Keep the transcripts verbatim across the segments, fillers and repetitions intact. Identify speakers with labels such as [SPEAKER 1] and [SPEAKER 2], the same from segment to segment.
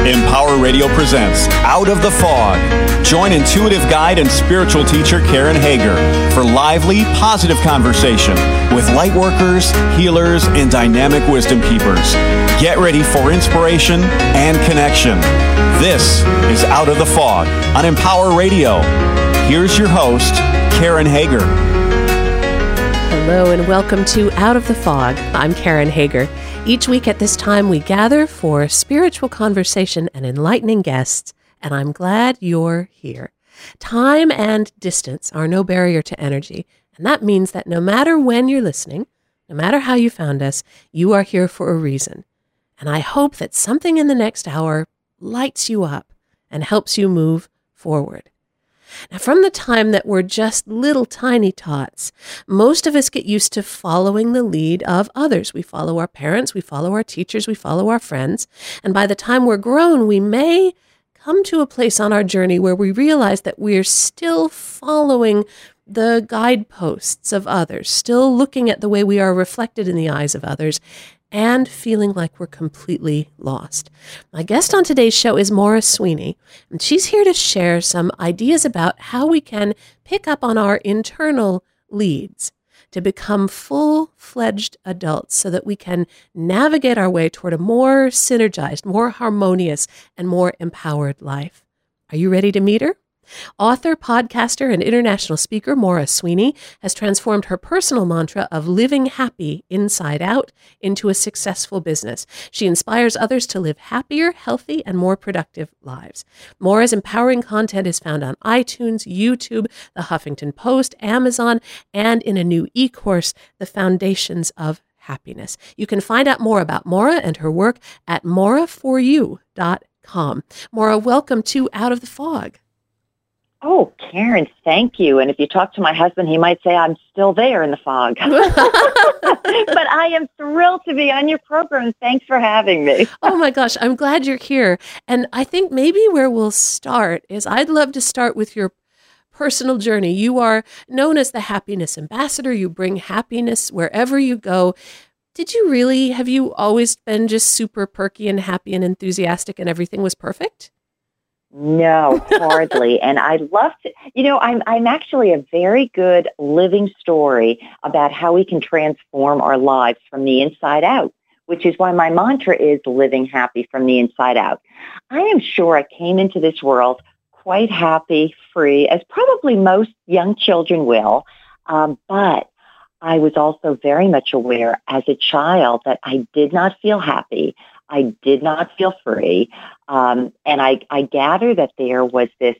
[SPEAKER 1] Empower Radio presents Out of the Fog. Join intuitive guide and spiritual teacher Karen Hager for lively, positive conversation with light workers, healers, and dynamic wisdom keepers. Get ready for inspiration and connection. This is Out of the Fog on Empower Radio. Here's your host, Karen Hager.
[SPEAKER 2] Hello and welcome to Out of the Fog. I'm Karen Hager. Each week at this time, we gather for spiritual conversation and enlightening guests, and I'm glad you're here. Time and distance are no barrier to energy, and that means that no matter when you're listening, no matter how you found us, you are here for a reason. And I hope that something in the next hour lights you up and helps you move forward. Now, from the time that we're just little tiny tots, most of us get used to following the lead of others. We follow our parents, we follow our teachers, we follow our friends. And by the time we're grown, we may come to a place on our journey where we realize that we're still following the guideposts of others, still looking at the way we are reflected in the eyes of others, and feeling like we're completely lost. My guest on today's show is Maura Sweeney, and she's here to share some ideas about how we can pick up on our internal leads to become full-fledged adults so that we can navigate our way toward a more synergized, more harmonious, and more empowered life. Are you ready to meet her? Author, podcaster, and international speaker Maura Sweeney has transformed her personal mantra of living happy inside out into a successful business. She inspires others to live happier, healthy, and more productive lives. Maura's empowering content is found on iTunes, YouTube, The Huffington Post, Amazon, and in a new e-course, The Foundations of Happiness. You can find out more about Maura and her work at maura for you dot com. Maura, welcome to Out of the Fog.
[SPEAKER 3] Oh, Karen, thank you. And if you talk to my husband, he might say I'm still there in the fog. But I am thrilled to be on your program. Thanks for having me.
[SPEAKER 2] Oh, my gosh. I'm glad you're here. And I think maybe where we'll start is I'd love to start with your personal journey. You are known as the happiness ambassador. You bring happiness wherever you go. Did you really, have you always been just super perky and happy and enthusiastic and everything was perfect?
[SPEAKER 3] No, hardly. And I love to, you know, I'm I'm actually a very good living story about how we can transform our lives from the inside out, which is why my mantra is living happy from the inside out. I am sure I came into this world quite happy, free, as probably most young children will. Um, but I was also very much aware as a child that I did not feel happy. I did not feel free. Um, and I, I gather that there was this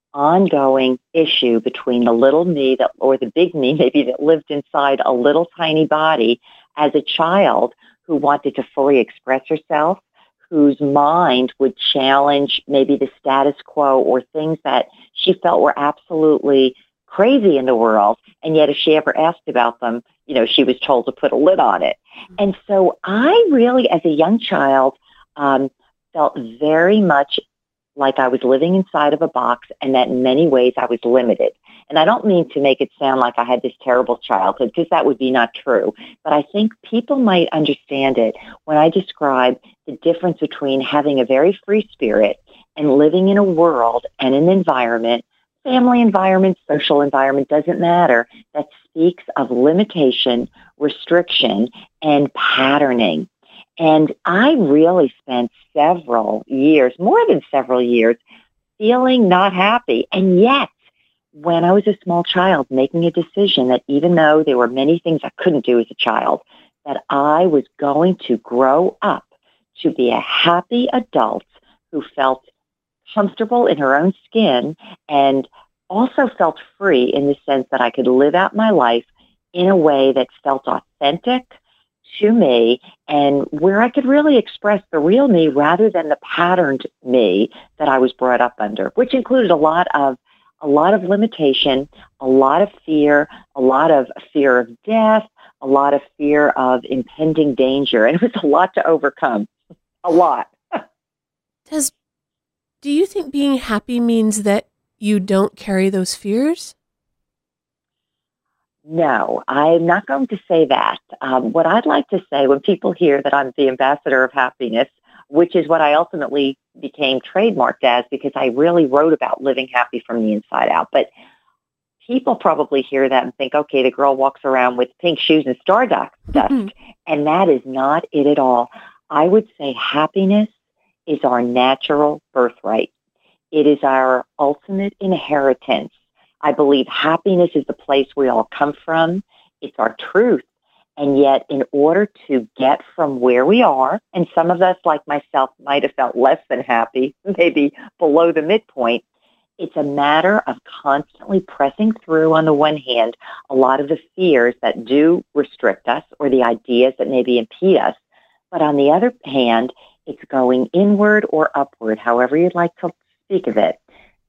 [SPEAKER 3] ongoing issue between the little me that, or the big me maybe that lived inside a little tiny body as a child who wanted to fully express herself, whose mind would challenge maybe the status quo or things that she felt were absolutely crazy in the world. And yet if she ever asked about them, you know, she was told to put a lid on it. And so I really, as a young child, um, felt very much like I was living inside of a box and that in many ways I was limited. And I don't mean to make it sound like I had this terrible childhood because that would be not true. But I think people might understand it when I describe the difference between having a very free spirit and living in a world and an environment, family environment, social environment, doesn't matter, that speaks of limitation, restriction, and patterning. And I really spent several years, more than several years, feeling not happy. And yet, when I was a small child, making a decision that even though there were many things I couldn't do as a child, that I was going to grow up to be a happy adult who felt comfortable in her own skin and also felt free in the sense that I could live out my life in a way that felt authentic to me and where I could really express the real me rather than the patterned me that I was brought up under, which included a lot of a lot of limitation, a lot of fear, a lot of fear of death, a lot of fear of impending danger. And it was a lot to overcome, a lot.
[SPEAKER 2] Does, do you think being happy means that you don't carry those fears?
[SPEAKER 3] No, I'm not going to say that. Um, what I'd like to say when people hear that I'm the ambassador of happiness, which is what I ultimately became trademarked as, because I really wrote about living happy from the inside out. But people probably hear that and think, okay, the girl walks around with pink shoes and stardust, mm-hmm. and that is not it at all. I would say happiness is our natural birthright. It is our ultimate inheritance. I believe happiness is the place we all come from. It's our truth. And yet, in order to get from where we are, and some of us, like myself, might have felt less than happy, maybe below the midpoint, it's a matter of constantly pressing through, on the one hand, a lot of the fears that do restrict us or the ideas that maybe impede us. But on the other hand, it's going inward or upward, however you'd like to speak of it,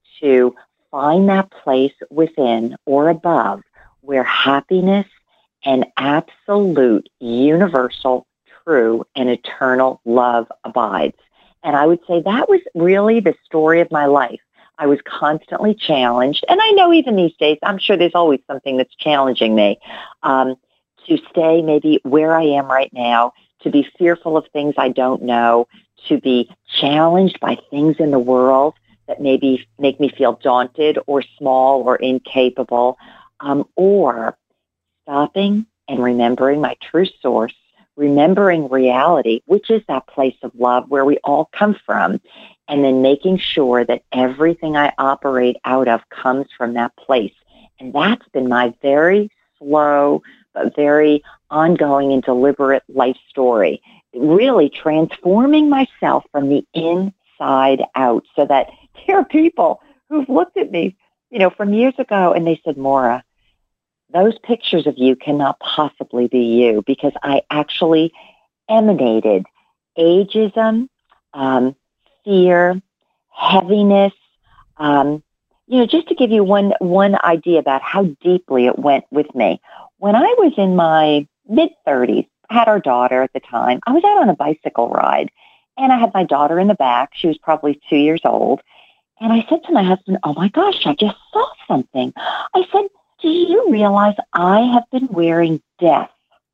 [SPEAKER 3] to find that place within or above where happiness and absolute, universal, true, and eternal love abides. And I would say that was really the story of my life. I was constantly challenged, and I know even these days, I'm sure there's always something that's challenging me, um, to stay maybe where I am right now, to be fearful of things I don't know, to be challenged by things in the world that maybe make me feel daunted or small or incapable, um, or stopping and remembering my true source, remembering reality, which is that place of love where we all come from, and then making sure that everything I operate out of comes from that place. And that's been my very slow, but very ongoing and deliberate life story, really transforming myself from the inside out, so that there are people who've looked at me, you know, from years ago, and they said, Maura, those pictures of you cannot possibly be you, because I actually emanated ageism, um, fear, heaviness. Um, you know, just to give you one one idea about how deeply it went with me. When I was in my mid-thirties, I had our daughter at the time. I was out on a bicycle ride, and I had my daughter in the back. She was probably two years old. And I said to my husband, oh my gosh, I just saw something. I said, do you realize I have been wearing death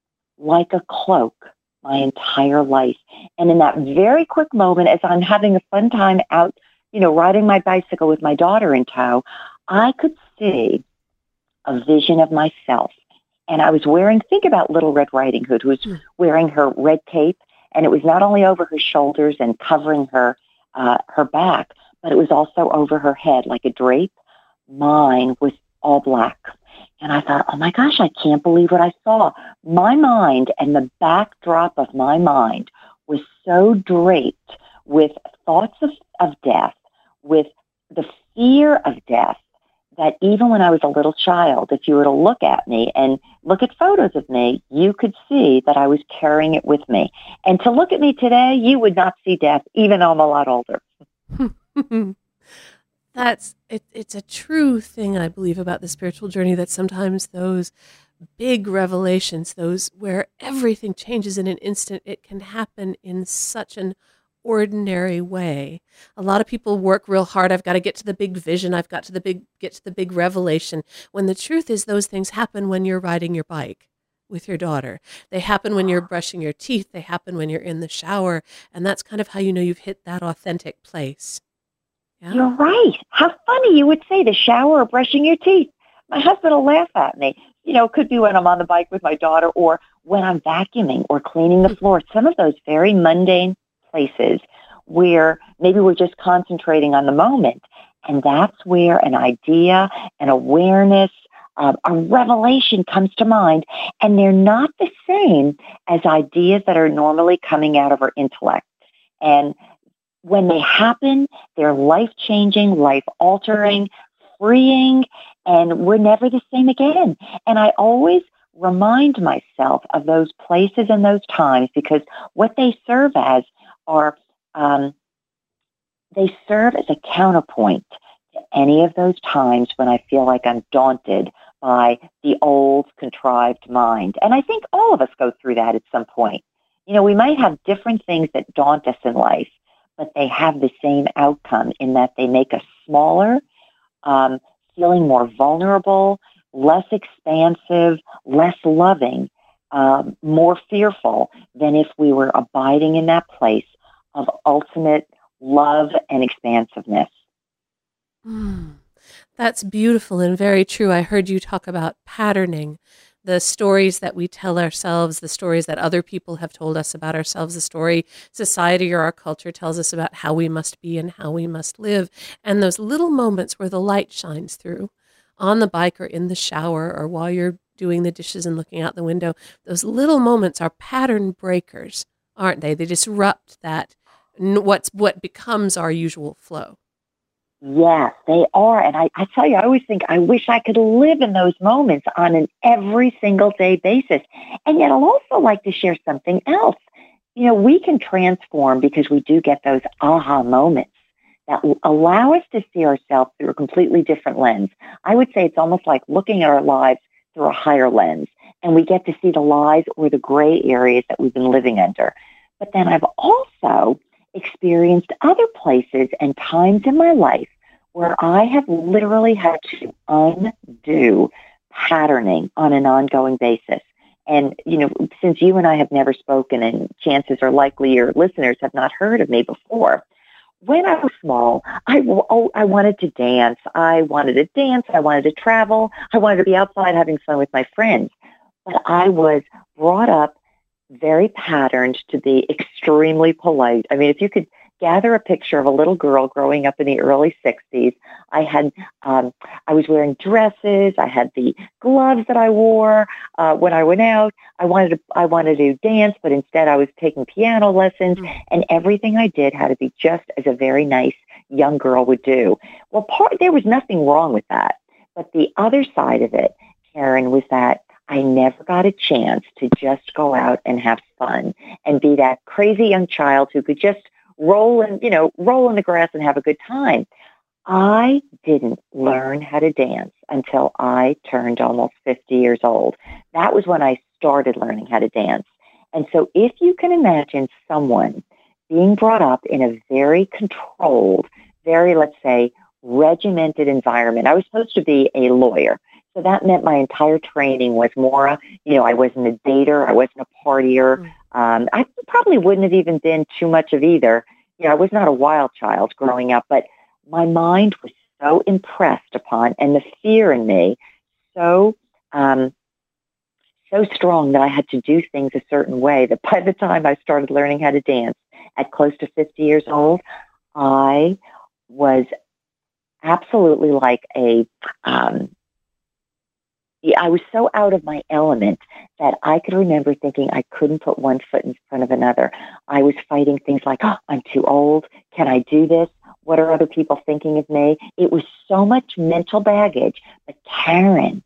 [SPEAKER 3] like a cloak my entire life? And in that very quick moment, as I'm having a fun time out, you know, riding my bicycle with my daughter in tow, I could see a vision of myself. And I was wearing, think about Little Red Riding Hood, who was wearing her red cape, and it was not only over her shoulders and covering her uh, her back, but it was also over her head like a drape. Mine was all black. And I thought, oh my gosh, I can't believe what I saw. My mind and the backdrop of my mind was so draped with thoughts of, of death, with the fear of death, that even when I was a little child, if you were to look at me and look at photos of me, you could see that I was carrying it with me. And to look at me today, you would not see death, even though I'm a lot older.
[SPEAKER 2] That's it, it's a true thing, I believe, about the spiritual journey, that sometimes those big revelations, those where everything changes in an instant, it can happen in such an ordinary way. A lot of people work real hard. I've got to get to the big vision. I've got to the big get to the big revelation. When the truth is, those things happen when you're riding your bike with your daughter. They happen when you're brushing your teeth. They happen when you're in the shower. And that's kind of how you know you've hit that authentic place. Yeah.
[SPEAKER 3] You're right. How funny you would say the shower or brushing your teeth. My husband will laugh at me. You know, it could be when I'm on the bike with my daughter, or when I'm vacuuming or cleaning the floor. Some of those very mundane places where maybe we're just concentrating on the moment. And that's where an idea, an awareness, um, a revelation comes to mind. And they're not the same as ideas that are normally coming out of our intellect. And when they happen, they're life-changing, life-altering, freeing, and we're never the same again. And I always remind myself of those places and those times, because what they serve as are, um, they serve as a counterpoint to any of those times when I feel like I'm daunted by the old, contrived mind. And I think all of us go through that at some point. You know, we might have different things that daunt us in life, but they have the same outcome in that they make us smaller, um, feeling more vulnerable, less expansive, less loving, um, more fearful than if we were abiding in that place of ultimate love and expansiveness.
[SPEAKER 2] Mm, that's beautiful and very true. I heard you talk about patterning, the stories that we tell ourselves, the stories that other people have told us about ourselves, the story society or our culture tells us about how we must be and how we must live, and those little moments where the light shines through on the bike or in the shower or while you're doing the dishes and looking out the window. Those little moments are pattern breakers, aren't they? They disrupt that, what's what becomes our usual flow.
[SPEAKER 3] Yes, they are. And I, I tell you, I always think I wish I could live in those moments on an every single day basis. And yet I'll also like to share something else. You know, we can transform because we do get those aha moments that will allow us to see ourselves through a completely different lens. I would say it's almost like looking at our lives through a higher lens, and we get to see the lies or the gray areas that we've been living under. But then I've also experienced other places and times in my life where I have literally had to undo patterning on an ongoing basis. And, you know, since you and I have never spoken, and chances are likely your listeners have not heard of me before, when I was small, I, oh, I wanted to dance. I wanted to dance. I wanted to travel. I wanted to be outside having fun with my friends. But I was brought up very patterned to be extremely polite. I mean, if you could gather a picture of a little girl growing up in the early sixties, I had, um, I was wearing dresses. I had the gloves that I wore uh, when I went out. I wanted to, I wanted to dance, but instead I was taking piano lessons, mm. and everything I did had to be just as a very nice young girl would do. Well, part, there was nothing wrong with that. But the other side of it, Karen, was that I never got a chance to just go out and have fun and be that crazy young child who could just roll and, you know, roll in the grass and have a good time. I didn't learn how to dance until I turned almost fifty years old. That was when I started learning how to dance. And so if you can imagine someone being brought up in a very controlled, very, let's say, regimented environment. I was supposed to be a lawyer. So that meant my entire training was more, you know, I wasn't a dater, I wasn't a partier. Um, I probably wouldn't have even been too much of either. You know, I was not a wild child growing up, but my mind was so impressed upon, and the fear in me so um, so strong that I had to do things a certain way that by the time I started learning how to dance at close to fifty years old, I was absolutely like a, um, I was so out of my element that I could remember thinking I couldn't put one foot in front of another. I was fighting things like, oh, I'm too old. Can I do this? What are other people thinking of me? It was so much mental baggage. But Karen,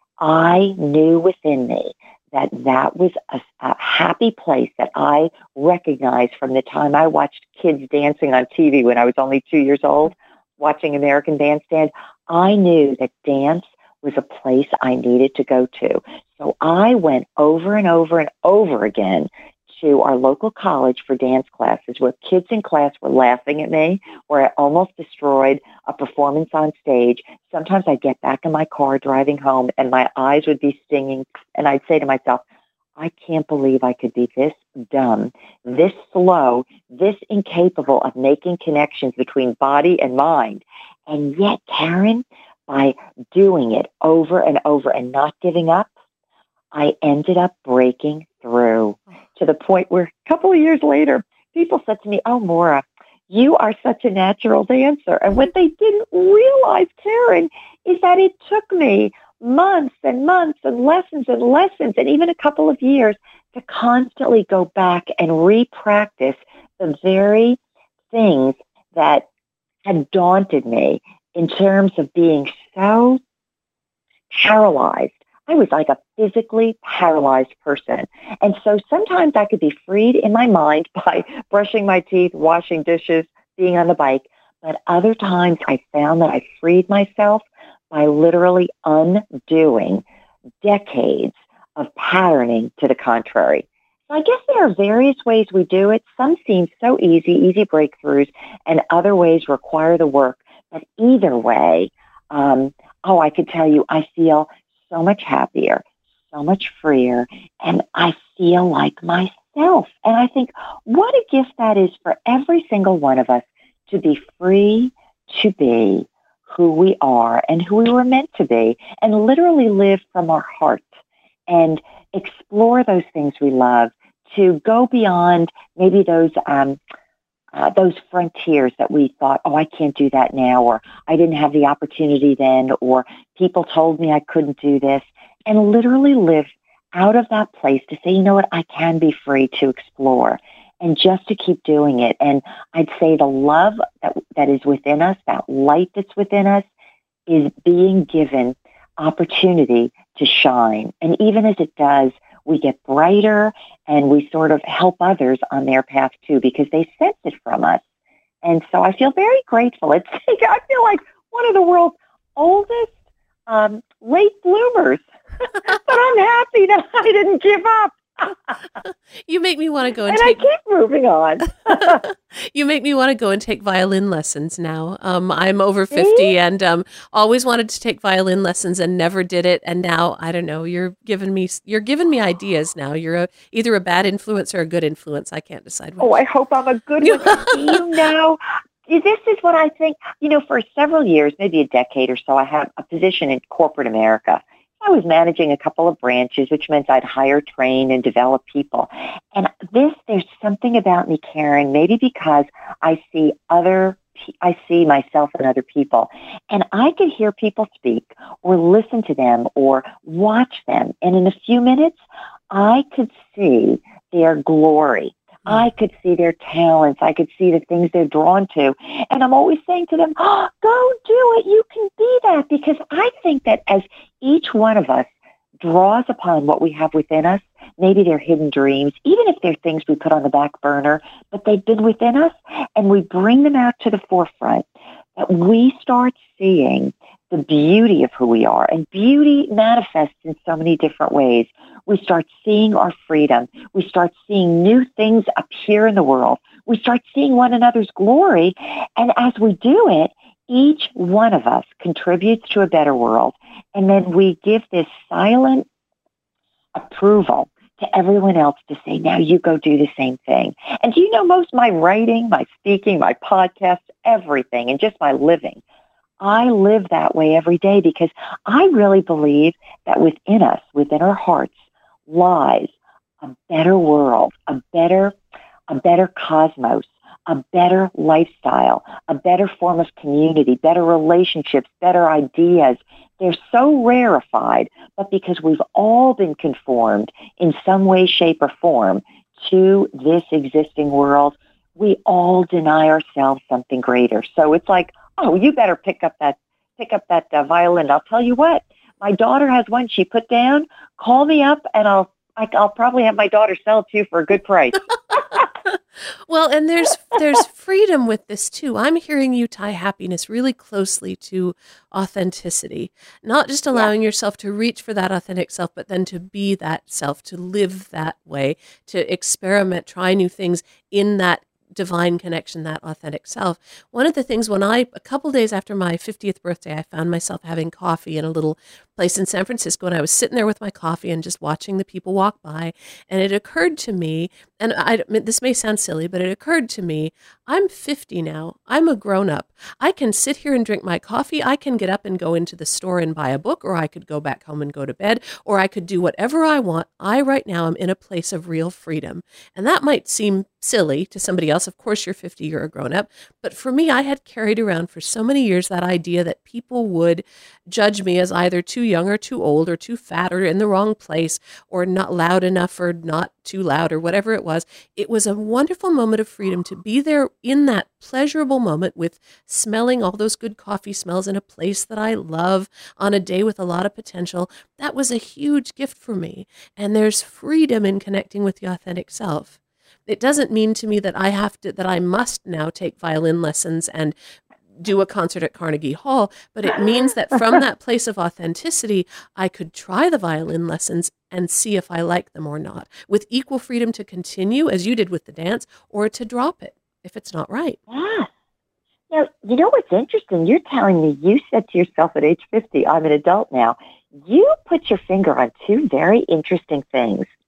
[SPEAKER 3] I knew within me that that was a, a happy place that I recognized from the time I watched kids dancing on T V when I was only two years old, watching American Bandstand. I knew that dance was a place I needed to go to. So I went over and over and over again to our local college for dance classes where kids in class were laughing at me, where I almost destroyed a performance on stage. Sometimes I'd get back in my car driving home and my eyes would be stinging, and I'd say to myself, I can't believe I could be this dumb, this slow, this incapable of making connections between body and mind. And yet, Karen, by doing it over and over and not giving up, I ended up breaking through to the point where a couple of years later, people said to me, oh, Maura, you are such a natural dancer. And what they didn't realize, Karen, is that it took me months and months and lessons and lessons and even a couple of years to constantly go back and re-practice the very things that had daunted me in terms of being so paralyzed. I was like a physically paralyzed person. And so sometimes I could be freed in my mind by brushing my teeth, washing dishes, being on the bike. But other times I found that I freed myself by literally undoing decades of patterning to the contrary. So I guess there are various ways we do it. Some seem so easy, easy breakthroughs, and other ways require the work. But either way, um, oh, I could tell you, I feel so much happier, so much freer, and I feel like myself self. And I think what a gift that is for every single one of us to be free to be who we are and who we were meant to be, and literally live from our heart and explore those things we love, to go beyond maybe those um, uh, those frontiers that we thought, oh, I can't do that now, or I didn't have the opportunity then, or people told me I couldn't do this, and literally live out of that place to say, you know what, I can be free to explore, and just to keep doing it. And I'd say the love that that is within us, that light that's within us, is being given opportunity to shine. And even as it does, we get brighter and we sort of help others on their path too, because they sense it from us. And so I feel very grateful. It's I feel like one of the world's oldest um, late bloomers, but I'm happy that I didn't give up.
[SPEAKER 2] You make me want to go and,
[SPEAKER 3] and
[SPEAKER 2] take...
[SPEAKER 3] I keep moving on.
[SPEAKER 2] You make me want to go and take violin lessons now. Um, I'm over fifty and um, always wanted to take violin lessons and never did it. And now, I don't know, you're giving me you're giving me ideas now. You're a, either a bad influence or a good influence. I can't decide which.
[SPEAKER 3] Oh, I hope I'm a good one. You know, this is what I think. You know, for several years, maybe a decade or so, I had a position in corporate America. I was managing a couple of branches, which meant I'd hire, train, and develop people. And this, there's something about me, Karen, maybe because I see other, I see myself in other people. And I could hear people speak or listen to them or watch them. And in a few minutes, I could see their glory. I could see their talents. I could see the things they're drawn to. And I'm always saying to them, oh, go do it. You can be that. Because I think that as each one of us draws upon what we have within us, maybe they're hidden dreams, even if they're things we put on the back burner, but they've been within us, and we bring them out to the forefront, that we start seeing the beauty of who we are. And beauty manifests in so many different ways. We start seeing our freedom. We start seeing new things appear in the world. We start seeing one another's glory. And as we do it, each one of us contributes to a better world. And then we give this silent approval to everyone else to say, now you go do the same thing. And do you know, most of my writing, my speaking, my podcasts, everything, and just my living, I live that way every day, because I really believe that within us, within our hearts, lies a better world, a better, a better cosmos, a better lifestyle, a better form of community, better relationships, better ideas. They're so rarefied, but because we've all been conformed in some way, shape, or form to this existing world, we all deny ourselves something greater. So it's like, oh, you better pick up that pick up that uh, violin. I'll tell you what, my daughter has one she put down. Call me up, and I'll I, I'll probably have my daughter sell it to you for a good price.
[SPEAKER 2] Well, and there's there's freedom with this too. I'm hearing you tie happiness really closely to authenticity, not just allowing yeah. yourself to reach for that authentic self, but then to be that self, to live that way, to experiment, try new things in that divine connection, that authentic self. One of the things, when I, a couple days after my fiftieth birthday, I found myself having coffee in a little place in San Francisco, and I was sitting there with my coffee and just watching the people walk by, and it occurred to me, and I, this may sound silly, but it occurred to me, I'm fifty now. I'm a grown-up. I can sit here and drink my coffee. I can get up and go into the store and buy a book, or I could go back home and go to bed, or I could do whatever I want. I, right now, am in a place of real freedom. And that might seem silly to somebody else. Of course, you're fifty, you're a grown-up. But for me, I had carried around for so many years that idea that people would judge me as either too young or too old or too fat or in the wrong place or not loud enough or not too loud or whatever it was. It was a wonderful moment of freedom to be there in that pleasurable moment with smelling all those good coffee smells in a place that I love on a day with a lot of potential. That was a huge gift for me. And there's freedom in connecting with the authentic self. It doesn't mean to me that I have to, that I must now take violin lessons and do a concert at Carnegie Hall, but it means that from that place of authenticity, I could try the violin lessons and see if I like them or not, with equal freedom to continue, as you did with the dance, or to drop it if it's not right.
[SPEAKER 3] Yeah. Now, you know what's interesting? You're telling me you said to yourself at age fifty, I'm an adult now. You put your finger on two very interesting things.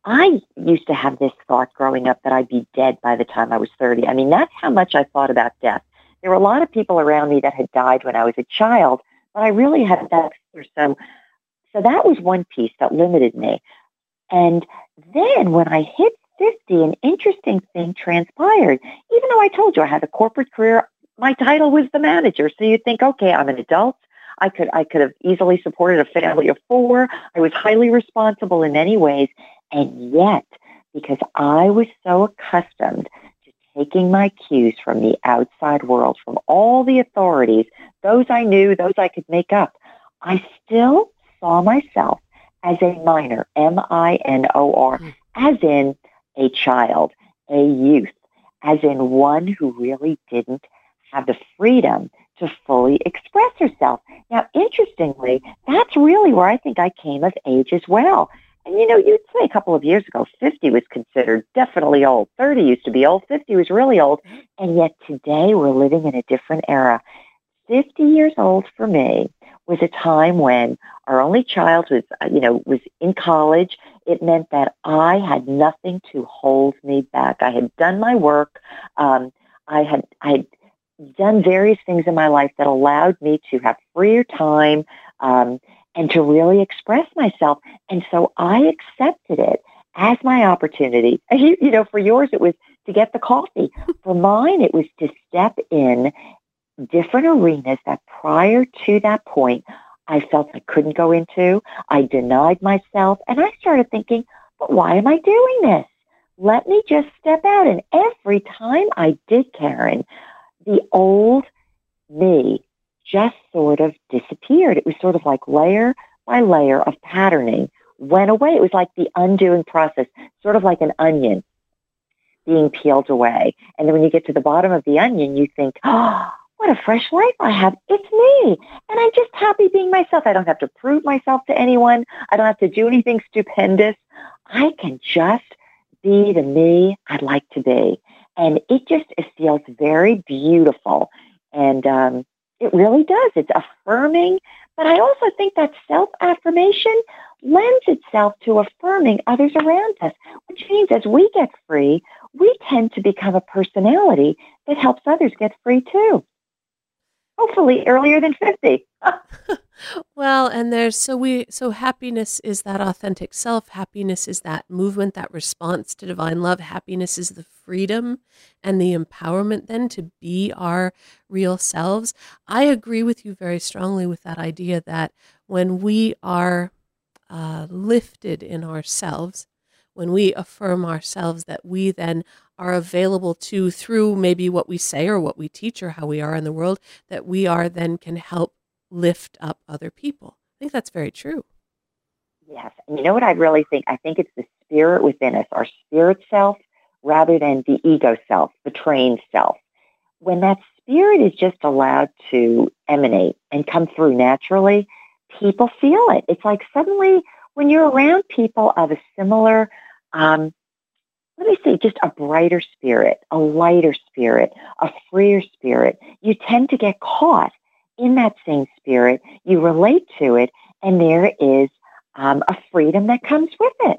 [SPEAKER 3] I used to have this thought growing up that I'd be dead by the time I was thirty. I mean, that's how much I thought about death. There were a lot of people around me that had died when I was a child, but I really had that. So, so that was one piece that limited me. And then when I hit fifty, an interesting thing transpired. Even though I told you I had a corporate career, my title was the manager. So you think, okay, I'm an adult. I could I could have easily supported a family of four. I was highly responsible in many ways. And yet, because I was so accustomed to taking my cues from the outside world, from all the authorities, those I knew, those I could make up, I still saw myself as a minor, M I N O R, as in a child, a youth, as in one who really didn't have the freedom to fully express herself. Now, interestingly, that's really where I think I came of age as well. And, you know, you'd say a couple of years ago, fifty was considered definitely old. thirty used to be old. fifty was really old. And yet today we're living in a different era. fifty years old for me was a time when our only child was, you know, was in college. It meant that I had nothing to hold me back. I had done my work. Um, I had, I had done various things in my life that allowed me to have freer time um, and to really express myself. And so I accepted it as my opportunity. You, you know, for yours, it was to get the coffee. For mine, it was to step in different arenas that prior to that point, I felt I couldn't go into. I denied myself. And I started thinking, but why am I doing this? Let me just step out. And every time I did, Karen, the old me just sort of disappeared. It was sort of like layer by layer of patterning went away. It was like the undoing process, sort of like an onion being peeled away. And then when you get to the bottom of the onion, you think, oh, what a fresh life I have. It's me. And I'm just happy being myself. I don't have to prove myself to anyone. I don't have to do anything stupendous. I can just be the me I'd like to be. And it just it feels very beautiful. And um, it really does. It's affirming. But I also think that self-affirmation lends itself to affirming others around us, which means as we get free, we tend to become a personality that helps others get free too. Hopefully earlier than fifty.
[SPEAKER 2] Well, and there's so we so happiness is that authentic self. Happiness is that movement, that response to divine love. Happiness is the freedom and the empowerment then to be our real selves. I agree with you very strongly with that idea that when we are uh, lifted in ourselves, when we affirm ourselves, that we then are available to, through maybe what we say or what we teach or how we are in the world, that we are then can help lift up other people. I think that's very true.
[SPEAKER 3] Yes. And you know what I really think? I think it's the spirit within us, our spirit self, rather than the ego self, the trained self. When that spirit is just allowed to emanate and come through naturally, people feel it. It's like suddenly when you're around people of a similar, um, let me say, just a brighter spirit, a lighter spirit, a freer spirit, you tend to get caught in that same spirit. You relate to it, and there is um, a freedom that comes with it.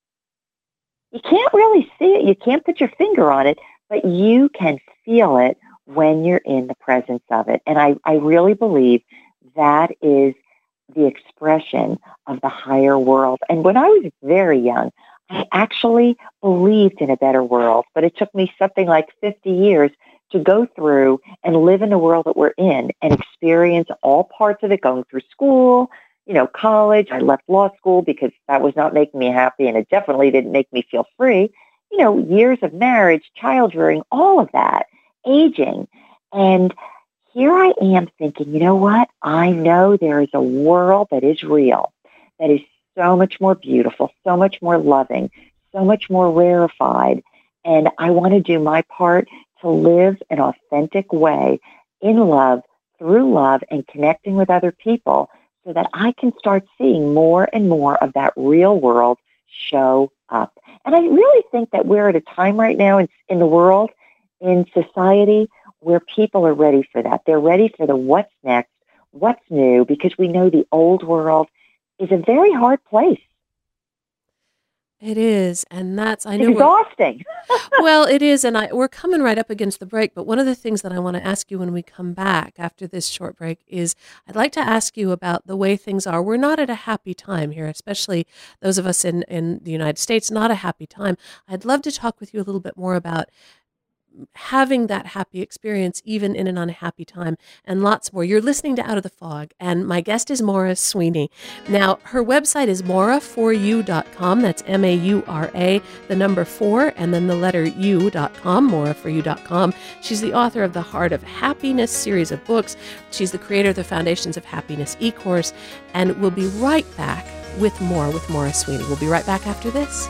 [SPEAKER 3] You can't really see it. You can't put your finger on it, but you can feel it when you're in the presence of it. And I, I really believe that is the expression of the higher world. And when I was very young, I actually believed in a better world, but it took me something like fifty years to go through and live in the world that we're in and experience all parts of it, going through school, you know, college. I left law school because that was not making me happy, and it definitely didn't make me feel free. You know, years of marriage, child rearing, all of that, aging. And here I am thinking, you know what? I know there is a world that is real, that is so much more beautiful, so much more loving, so much more rarefied. And I want to do my part to live an authentic way in love, through love, and connecting with other people so that I can start seeing more and more of that real world show up. And I really think that we're at a time right now in, in the world, in society, where people are ready for that. They're ready for the what's next, what's new, because we know the old world is a very hard place.
[SPEAKER 2] It is, and that's I
[SPEAKER 3] It's
[SPEAKER 2] know.
[SPEAKER 3] exhausting.
[SPEAKER 2] Well, it is, and I, we're coming right up against the break. But one of the things that I want to ask you when we come back after this short break is, I'd like to ask you about the way things are. We're not at a happy time here, especially those of us in in the United States. Not a happy time. I'd love to talk with you a little bit more about having that happy experience even in an unhappy time, and lots more. You're listening to Out of the Fog, and my guest is Maura Sweeney. Now, her website is maura for you dot com. That's M A U R A, the number four, and then the letter U dot com, maura for you dot com. She's the author of the Heart of Happiness series of books. She's the creator of the Foundations of Happiness e-course, and we'll be right back with more with Maura Sweeney. We'll be right back after this.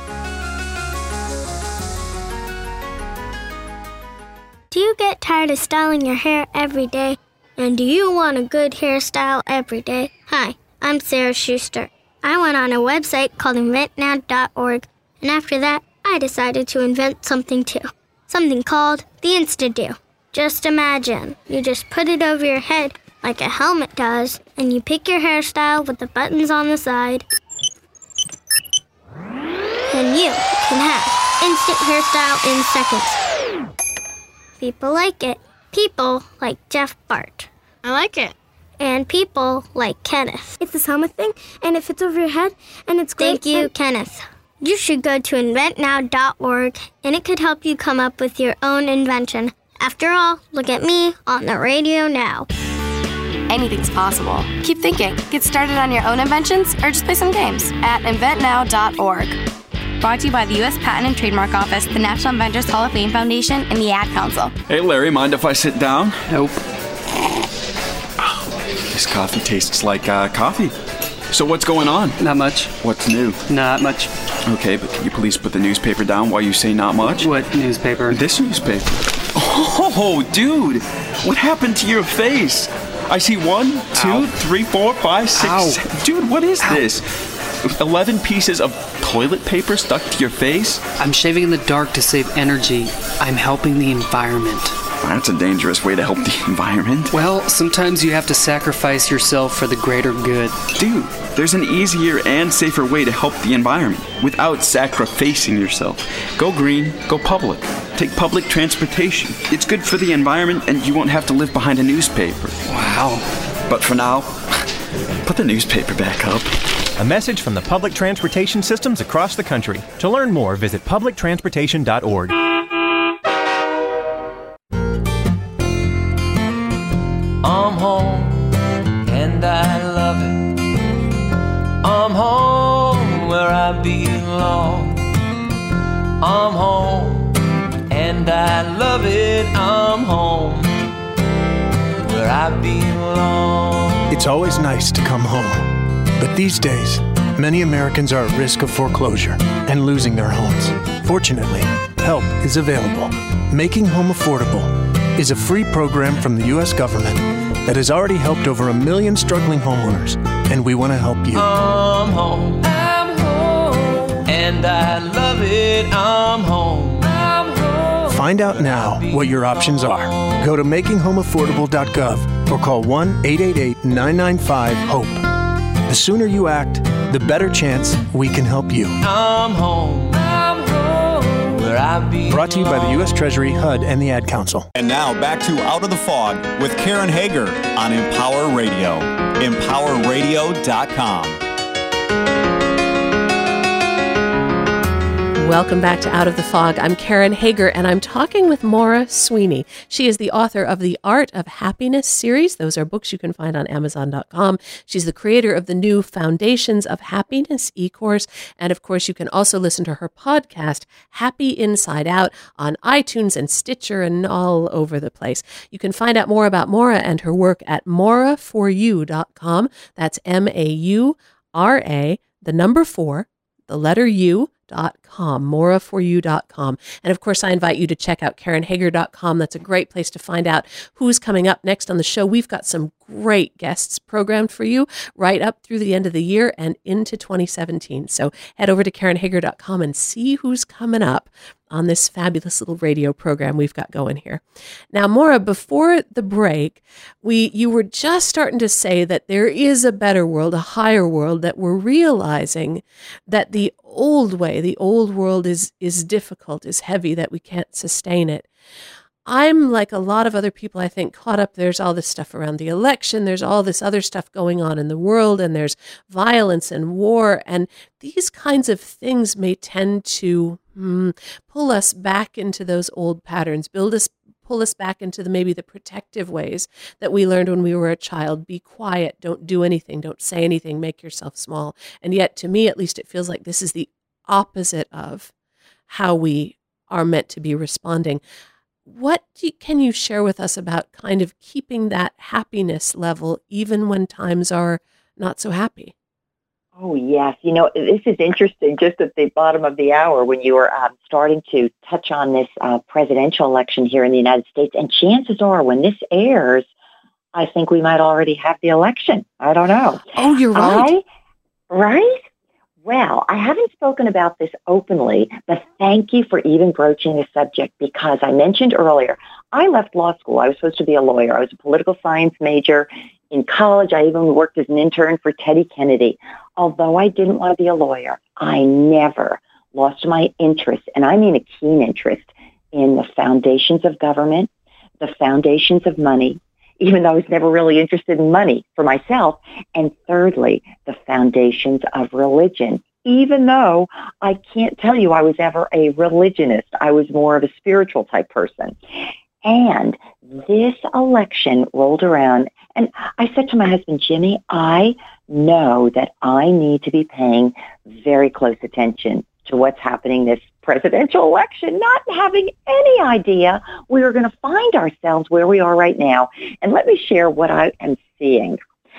[SPEAKER 4] Do you get tired of styling your hair every day? And do you want a good hairstyle every day? Hi, I'm Sarah Schuster. I went on a website called invent now dot org, and after that, I decided to invent something too. Something called the Insta-Do. Just imagine, you just put it over your head like a helmet does, and you pick your hairstyle with the buttons on the side, and you can have instant hairstyle in seconds. People like it. People like Jeff Bart.
[SPEAKER 5] I like it.
[SPEAKER 4] And people like Kenneth. It's this helmet thing, and it fits over your head, and it's great. Thank you, and Kenneth. You should go to invent now dot org, and it could help you come up with your own invention. After all, look at me on the radio now.
[SPEAKER 5] Anything's possible. Keep thinking. Get started on your own inventions, or just play some games at invent now dot org. Brought to you by the U S Patent and Trademark Office, the National Inventors Hall of Fame Foundation, and the Ad Council.
[SPEAKER 6] Hey, Larry, mind if I sit down? Nope. Oh, this coffee tastes like uh, coffee. So what's going on?
[SPEAKER 7] Not much.
[SPEAKER 6] What's new?
[SPEAKER 7] Not much.
[SPEAKER 6] Okay, but can you please put the newspaper down while you say not much?
[SPEAKER 7] What newspaper?
[SPEAKER 6] This newspaper. Oh, dude, what happened to your face? I see one, two, Ow. three, four, five, six,
[SPEAKER 7] Ow.
[SPEAKER 6] seven. Dude, what is
[SPEAKER 7] Ow.
[SPEAKER 6] this? eleven pieces of toilet paper stuck to your face?
[SPEAKER 7] I'm shaving in the dark to save energy. I'm helping the environment.
[SPEAKER 6] That's a dangerous way to help the environment.
[SPEAKER 7] Well, sometimes you have to sacrifice yourself for the greater good.
[SPEAKER 6] Dude, there's an easier and safer way to help the environment without sacrificing yourself. Go green, go public. Take public transportation. It's good for the environment and you won't have to live behind a newspaper.
[SPEAKER 7] Wow.
[SPEAKER 6] But for now, put the newspaper back up.
[SPEAKER 8] A message from the public transportation systems across the country. To learn more, visit public transportation dot org.
[SPEAKER 9] I'm home, and I love it. I'm home where I belong. I'm home, and I love it. I'm home where I belong.
[SPEAKER 10] It's always nice to come home. But these days, many Americans are at risk of foreclosure and losing their homes. Fortunately, help is available. Making Home Affordable is a free program from the U S government that has already helped over a million struggling homeowners, and we want to help you.
[SPEAKER 9] I'm home, I'm home, and I love it. I'm home, I'm home.
[SPEAKER 10] Find out now what your options are. Go to making home affordable dot gov or call one eight eight eight, nine nine five, HOPE. The sooner you act, the better chance we can help you.
[SPEAKER 9] I'm home, I'm home, where I belong.
[SPEAKER 10] Brought to you by the U S Treasury, H U D, and the Ad Council.
[SPEAKER 1] And now back to Out of the Fog with Karen Hager on Empower Radio. empower radio dot com.
[SPEAKER 2] Welcome back to Out of the Fog. I'm Karen Hager, and I'm talking with Maura Sweeney. She is the author of the Art of Happiness series. Those are books you can find on amazon dot com. She's the creator of the new Foundations of Happiness e-course. And of course, you can also listen to her podcast, Happy Inside Out, on iTunes and Stitcher and all over the place. You can find out more about Maura and her work at maura for you dot com. That's M A U R A, the number four, the letter U, dot com, maura for you dot com. And of course, I invite you to check out karen hager dot com. That's a great place to find out who's coming up next on the show. We've got some great guests programmed for you right up through the end of the year and into twenty seventeen. So head over to karen hager dot com and see who's coming up on this fabulous little radio program we've got going here. Now, Maura, before the break, we you were just starting to say that there is a better world, a higher world, that we're realizing that the old way, the old world is is difficult, is heavy, that we can't sustain it. I'm like a lot of other people, I think, caught up. There's all this stuff around the election. There's all this other stuff going on in the world, and there's violence and war. And these kinds of things may tend to hmm, pull us back into those old patterns, build us, pull us back into the maybe the protective ways that we learned when we were a child. Be quiet, don't do anything, don't say anything, make yourself small. And yet, to me, at least, it feels like this is the opposite of how we are meant to be responding. What do, can you share with us about kind of keeping that happiness level even when times are not so happy?
[SPEAKER 3] Oh, yes. You know, this is interesting just at the bottom of the hour when you were um, starting to touch on this uh, presidential election here in the United States. And chances are when this airs, I think we might already have the election. I don't know.
[SPEAKER 2] Oh, you're right.
[SPEAKER 3] I, right? Well, I haven't spoken about this openly, but thank you for even broaching the subject, because I mentioned earlier, I left law school. I was supposed to be a lawyer. I was a political science major. In college, I even worked as an intern for Teddy Kennedy. Although I didn't want to be a lawyer, I never lost my interest, and I mean a keen interest, in the foundations of government, the foundations of money, even though I was never really interested in money for myself. And thirdly, the foundations of religion, even though I can't tell you I was ever a religionist. I was more of a spiritual type person. And this election rolled around, and I said to my husband, Jimmy, I know that I need to be paying very close attention to what's happening this presidential election, not having any idea we are going to find ourselves where we are right now. And let me share what I am seeing.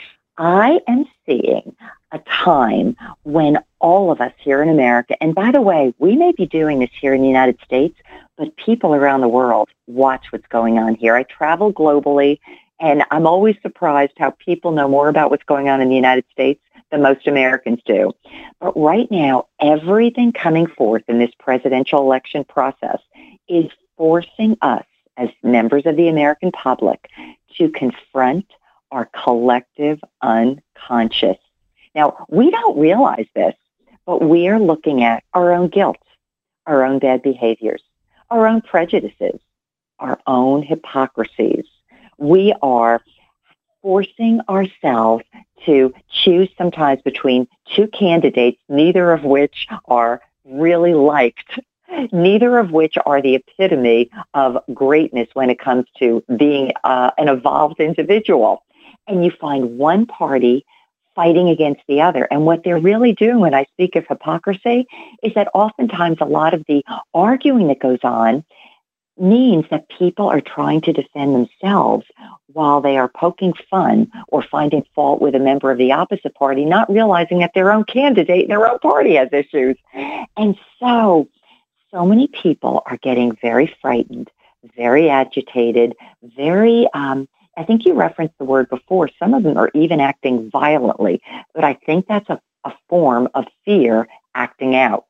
[SPEAKER 3] I am seeing a time when all of us here in America, and by the way, we may be doing this here in the United States, but people around the world watch what's going on here. I travel globally, and I'm always surprised how people know more about what's going on in the United States than most Americans do. But right now, everything coming forth in this presidential election process is forcing us as members of the American public to confront our collective unconscious. Now, we don't realize this, but we are looking at our own guilt, our own bad behaviors, our own prejudices, our own hypocrisies. We are forcing ourselves to choose sometimes between two candidates, neither of which are really liked, neither of which are the epitome of greatness when it comes to being uh, an evolved individual. And you find one party fighting against the other. And what they're really doing when I speak of hypocrisy is that oftentimes a lot of the arguing that goes on means that people are trying to defend themselves while they are poking fun or finding fault with a member of the opposite party, not realizing that their own candidate in their own party has issues. And so, so many people are getting very frightened, very agitated, very, um, I think you referenced the word before, some of them are even acting violently, but I think that's a, a form of fear acting out.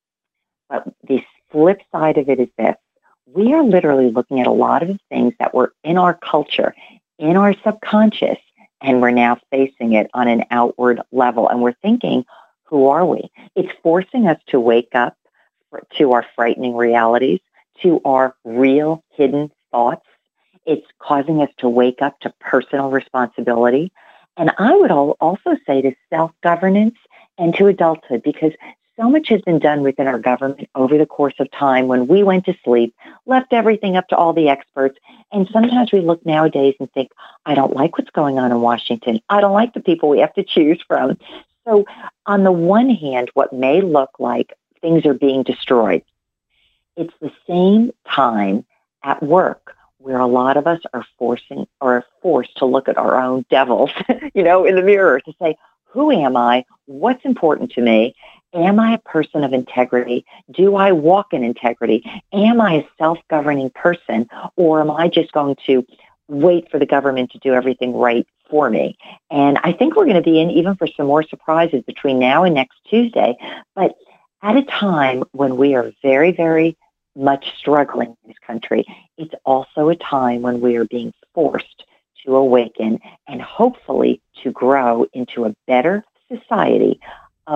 [SPEAKER 3] But the flip side of it is this. We are literally looking at a lot of the things that were in our culture, in our subconscious, and we're now facing it on an outward level. And we're thinking, who are we? It's forcing us to wake up to our frightening realities, to our real hidden thoughts. It's causing us to wake up to personal responsibility. And I would also say to self-governance and to adulthood, because so much has been done within our government over the course of time when we went to sleep, left everything up to all the experts. And sometimes we look nowadays and think, I don't like what's going on in Washington. I don't like the people we have to choose from. So on the one hand, what may look like things are being destroyed, it's the same time at work where a lot of us are forcing or forced to look at our own devils, you know, in the mirror to say, who am I? What's important to me? Am I a person of integrity? Do I walk in integrity? Am I a self-governing person? Or am I just going to wait for the government to do everything right for me? And I think we're going to be in even for some more surprises between now and next Tuesday. But at a time when we are very, very much struggling in this country, it's also a time when we are being forced to awaken and hopefully to grow into a better society of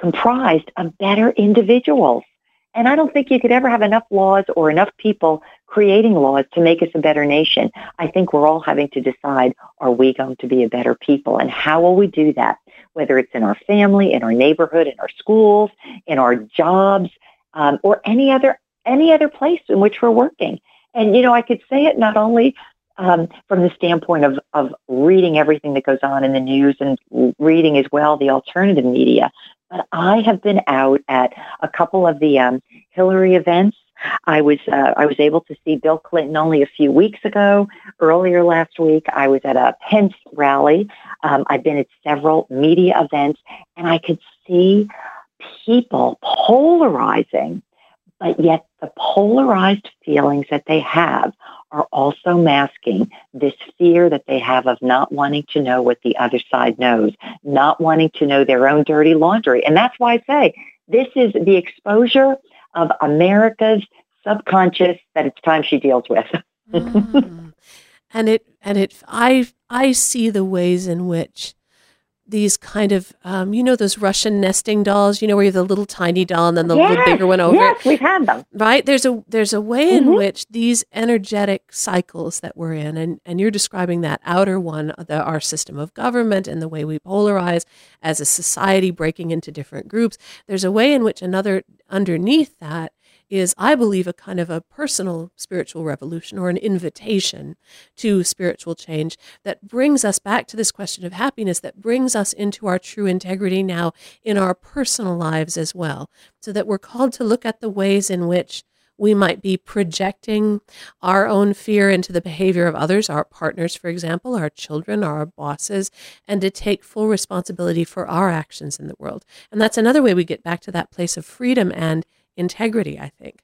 [SPEAKER 3] comprised of better individuals. And I don't think you could ever have enough laws or enough people creating laws to make us a better nation. I think we're all having to decide, are we going to be a better people? And how will we do that? Whether it's in our family, in our neighborhood, in our schools, in our jobs, um, or any other any other place in which we're working. And, you know, I could say it not only um, from the standpoint of, of reading everything that goes on in the news and reading as well the alternative media, but I have been out at a couple of the um, Hillary events. I was uh, I was able to see Bill Clinton only a few weeks ago. Earlier last week, I was at a Pence rally. Um, I've been at several media events, and I could see people polarizing, but yet the polarized feelings that they have are also masking this fear that they have of not wanting to know what the other side knows, not wanting to know their own dirty laundry. And that's why I say this is the exposure of America's subconscious that it's time she deals with.
[SPEAKER 2] mm. And it, and it, I, I see the ways in which these kind of, um, you know, those Russian nesting dolls, you know, where you have the little tiny doll and then the
[SPEAKER 3] yes,
[SPEAKER 2] little bigger one over
[SPEAKER 3] yes,
[SPEAKER 2] it.
[SPEAKER 3] we've had them.
[SPEAKER 2] Right? There's a there's a way in
[SPEAKER 3] Mm-hmm.
[SPEAKER 2] which these energetic cycles that we're in, and, and you're describing that outer one, the, our system of government and the way we polarize as a society breaking into different groups. There's a way in which another underneath that is, I believe, a kind of a personal spiritual revolution or an invitation to spiritual change that brings us back to this question of happiness, that brings us into our true integrity now in our personal lives as well, so that we're called to look at the ways in which we might be projecting our own fear into the behavior of others, our partners, for example, our children, our bosses, and to take full responsibility for our actions in the world. And that's another way we get back to that place of freedom and integrity, I think.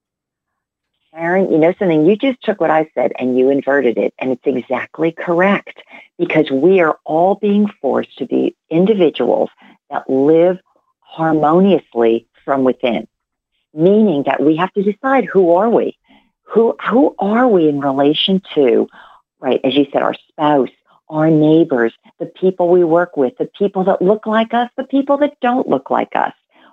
[SPEAKER 3] Sharon, you know something? You just took what I said and you inverted it, and it's exactly correct, because we are all being forced to be individuals that live harmoniously from within, meaning that we have to decide, who are we? Who, who are we in relation to, right, as you said, our spouse, our neighbors, the people we work with, the people that look like us, the people that don't look like us?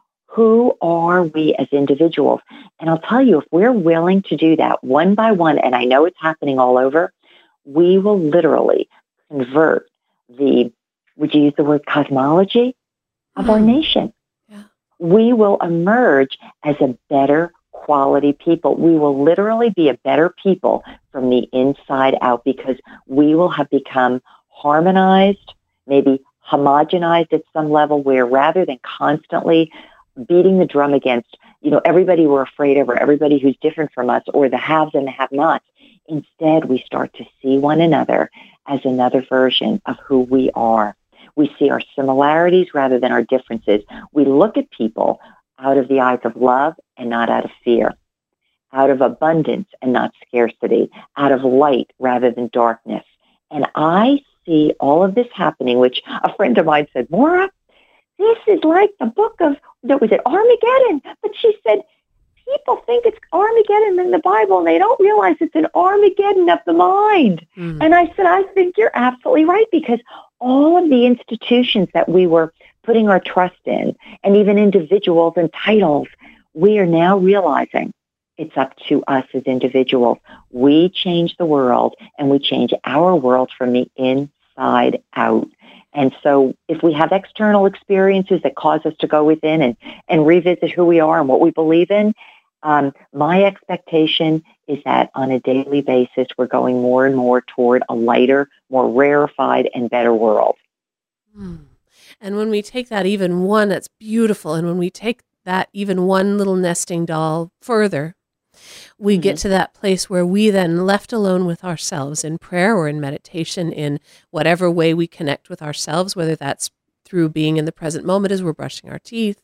[SPEAKER 3] Who are we as individuals? And I'll tell you, if we're willing to do that one by one, and I know it's happening all over, we will literally convert the, would you use the word cosmology, of our nation.
[SPEAKER 2] Yeah.
[SPEAKER 3] We will emerge as a better quality people. We will literally be a better people from the inside out, because we will have become harmonized, maybe homogenized at some level, where rather than constantly beating the drum against, you know, everybody we're afraid of, or everybody who's different from us, or the haves and the have-nots, instead we start to see one another as another version of who we are. We see our similarities rather than our differences. We look at people out of the eyes of love and not out of fear, out of abundance and not scarcity, out of light rather than darkness. And I see all of this happening, which a friend of mine said, Maura, this is like the book of, what was it, Armageddon? But she said, people think it's Armageddon in the Bible, and they don't realize it's an Armageddon of the mind. Mm. And I said, I think you're absolutely right, because all of the institutions that we were putting our trust in, and even individuals and titles, we are now realizing it's up to us as individuals. We change the world, and we change our world from the inside out. And so if we have external experiences that cause us to go within and, and revisit who we are and what we believe in, um, my expectation is that on a daily basis, we're going more and more toward a lighter, more rarefied, and better world.
[SPEAKER 2] Mm. And when we take that even one, that's beautiful, and when we take that even one little nesting doll further, we mm-hmm. get to that place where we then, left alone with ourselves in prayer or in meditation, in whatever way we connect with ourselves, whether that's through being in the present moment as we're brushing our teeth,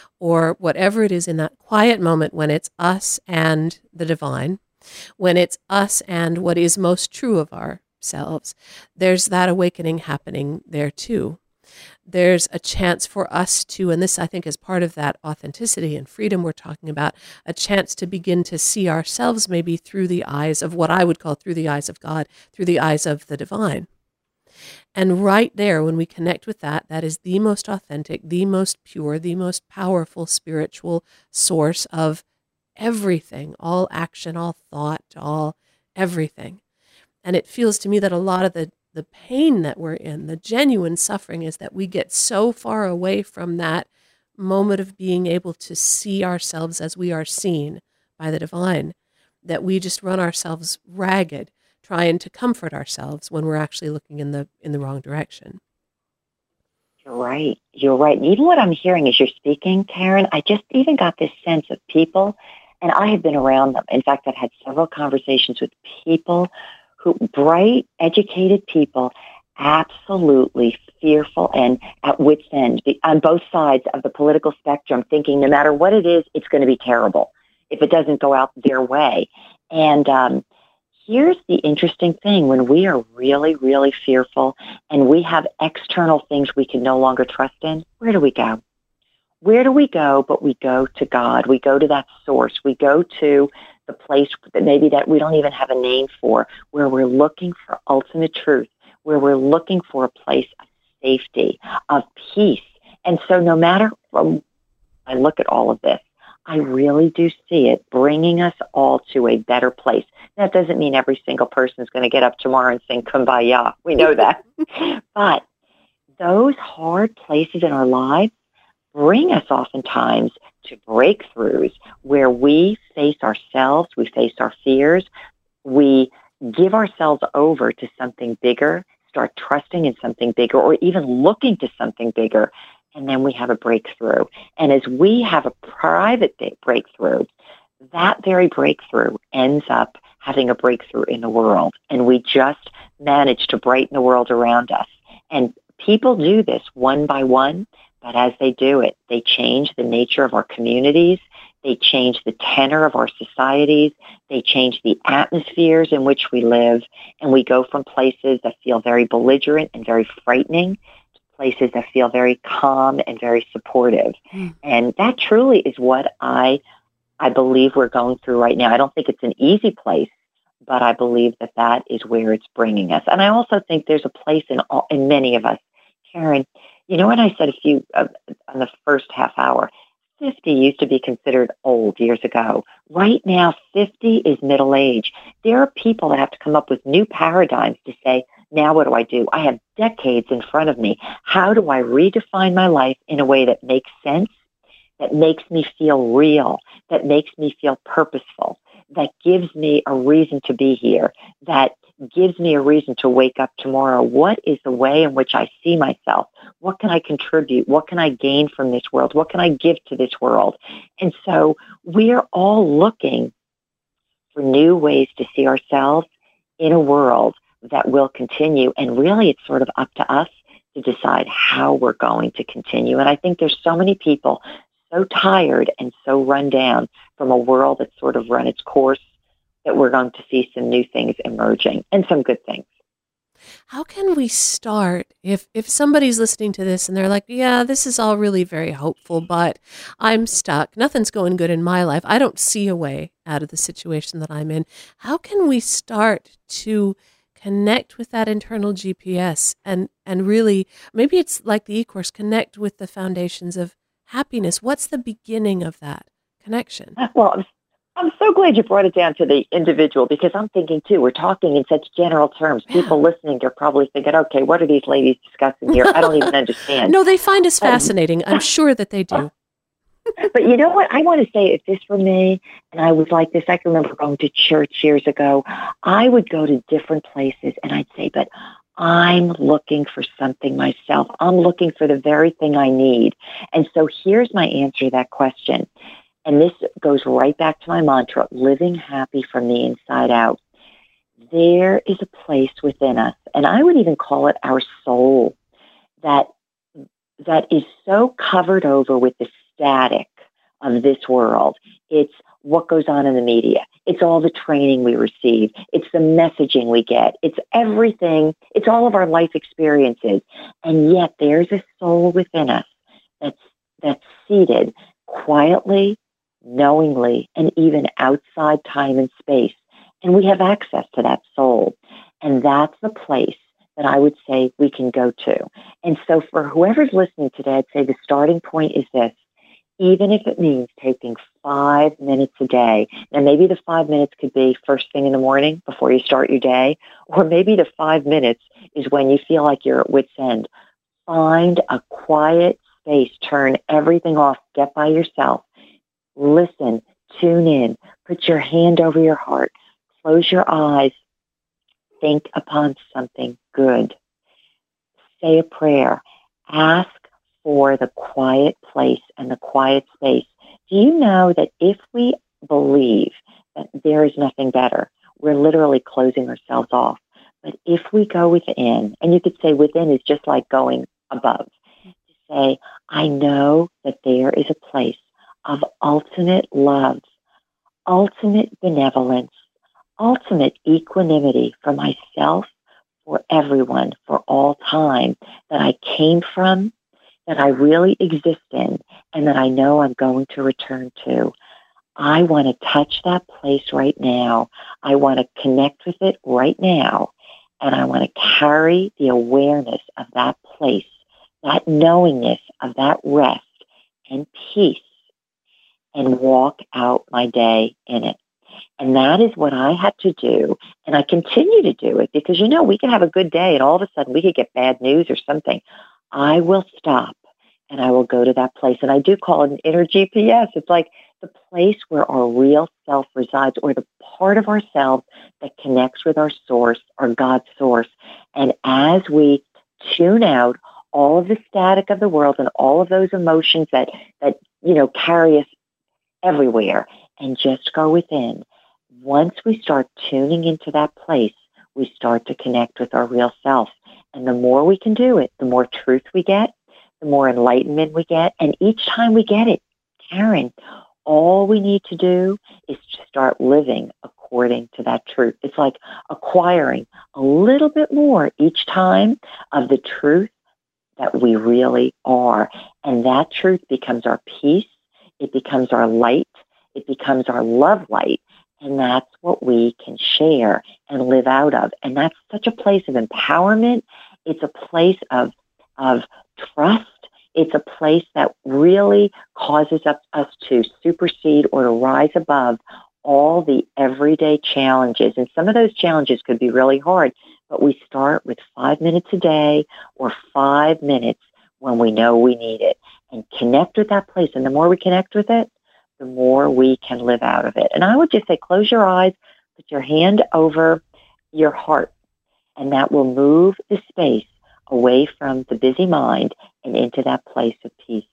[SPEAKER 2] or whatever it is in that quiet moment when it's us and the divine, when it's us and what is most true of ourselves, there's that awakening happening there too. There's a chance for us to, and this I think is part of that authenticity and freedom we're talking about, a chance to begin to see ourselves maybe through the eyes of what I would call through the eyes of God, through the eyes of the divine. And right there, when we connect with that, that is the most authentic, the most pure, the most powerful spiritual source of everything, all action, all thought, all everything. And it feels to me that a lot of the, the pain that we're in, the genuine suffering, is that we get so far away from that moment of being able to see ourselves as we are seen by the divine, that we just run ourselves ragged trying to comfort ourselves when we're actually looking in the in the wrong direction.
[SPEAKER 3] You're right. You're right. And even what I'm hearing as you're speaking, Karen, I just even got this sense of people, and I have been around them. In fact, I've had several conversations with people who, bright, educated people, absolutely fearful and at wit's end on both sides of the political spectrum, thinking no matter what it is, it's going to be terrible if it doesn't go out their way. And um, here's the interesting thing. When we are really, really fearful and we have external things we can no longer trust in, where do we go? Where do we go? But we go to God. We go to that source. We go to the place that maybe that we don't even have a name for, where we're looking for ultimate truth, where we're looking for a place of safety, of peace. And so no matter, um, I look at all of this, I really do see it bringing us all to a better place. That doesn't mean every single person is going to get up tomorrow and sing Kumbaya. We know that. But those hard places in our lives bring us oftentimes to breakthroughs where we face ourselves, we face our fears, we give ourselves over to something bigger, start trusting in something bigger, or even looking to something bigger. And then we have a breakthrough. And as we have a private breakthrough, that very breakthrough ends up having a breakthrough in the world. And we just manage to brighten the world around us. And people do this one by one, but as they do it, they change the nature of our communities. They change the tenor of our societies. They change the atmospheres in which we live. And we go from places that feel very belligerent and very frightening places that feel very calm and very supportive. Mm. And that truly is what I I believe we're going through right now. I don't think it's an easy place, but I believe that that is where it's bringing us. And I also think there's a place in all, in many of us. Karen, you know what I said a few uh, on the first half hour? fifty used to be considered old years ago. Right now, fifty is middle age. There are people that have to come up with new paradigms to say, now what do I do? I have decades in front of me. How do I redefine my life in a way that makes sense, that makes me feel real, that makes me feel purposeful, that gives me a reason to be here, that gives me a reason to wake up tomorrow? What is the way in which I see myself? What can I contribute? What can I gain from this world? What can I give to this world? And so we're all looking for new ways to see ourselves in a world that will continue. And really, it's sort of up to us to decide how we're going to continue. And I think there's so many people so tired and so run down from a world that's sort of run its course that we're going to see some new things emerging and some good things.
[SPEAKER 2] How can we start if, if somebody's listening to this and they're like, yeah, this is all really very hopeful, but I'm stuck. Nothing's going good in my life. I don't see a way out of the situation that I'm in. How can we start to connect with that internal G P S and, and really, maybe it's like the E-Course, connect with the foundations of happiness? What's the beginning of that connection?
[SPEAKER 3] Well, I'm so glad you brought it down to the individual, because I'm thinking, too, we're talking in such general terms. Yeah. People listening, they're probably thinking, okay, what are these ladies discussing here? I don't even understand.
[SPEAKER 2] No, they find us fascinating. Um, I'm sure that they do.
[SPEAKER 3] But you know what? I want to say, if this were me, and I was like this, I can remember going to church years ago, I would go to different places, and I'd say, but I'm looking for something myself. I'm looking for the very thing I need. And so here's my answer to that question. And this goes right back to my mantra, living happy from the inside out. There is a place within us, and I would even call it our soul, that that is so covered over with the static of this world. It's what goes on in the media. It's all the training we receive. It's the messaging we get. It's everything. It's all of our life experiences. And yet there's a soul within us that's that's seated quietly, knowingly, and even outside time and space. And we have access to that soul. And that's the place that I would say we can go to. And so for whoever's listening today, I'd say the starting point is this. Even if it means taking five minutes a day, and maybe the five minutes could be first thing in the morning before you start your day, or maybe the five minutes is when you feel like you're at wit's end. Find a quiet space, turn everything off, get by yourself, listen, tune in, put your hand over your heart, close your eyes, think upon something good, say a prayer, ask for the quiet place and the quiet space. Do you know that if we believe that there is nothing better, we're literally closing ourselves off. But if we go within, and you could say within is just like going above, to say, I know that there is a place of ultimate love, ultimate benevolence, ultimate equanimity for myself, for everyone, for all time, that I came from, that I really exist in, and that I know I'm going to return to. I want to touch that place right now. I want to connect with it right now. And I want to carry the awareness of that place, that knowingness of that rest and peace, and walk out my day in it. And that is what I had to do. And I continue to do it because, you know, we can have a good day and all of a sudden we could get bad news or something. I will stop and I will go to that place. And I do call it an inner G P S. It's like the place where our real self resides, or the part of ourselves that connects with our source, our God source. And as we tune out all of the static of the world and all of those emotions that, that you know, carry us everywhere, and just go within, once we start tuning into that place, we start to connect with our real self. And the more we can do it, the more truth we get, the more enlightenment we get. And each time we get it, Karen, all we need to do is to start living according to that truth. It's like acquiring a little bit more each time of the truth that we really are. And that truth becomes our peace. It becomes our light. It becomes our love light. And that's what we can share and live out of. And that's such a place of empowerment. It's a place of, of trust. It's a place that really causes us, us to supersede or to rise above all the everyday challenges. And some of those challenges could be really hard, but we start with five minutes a day or five minutes when we know we need it, and connect with that place. And the more we connect with it, the more we can live out of it. And I would just say, close your eyes, put your hand over your heart, and that will move the space away from the busy mind and into that place of peace.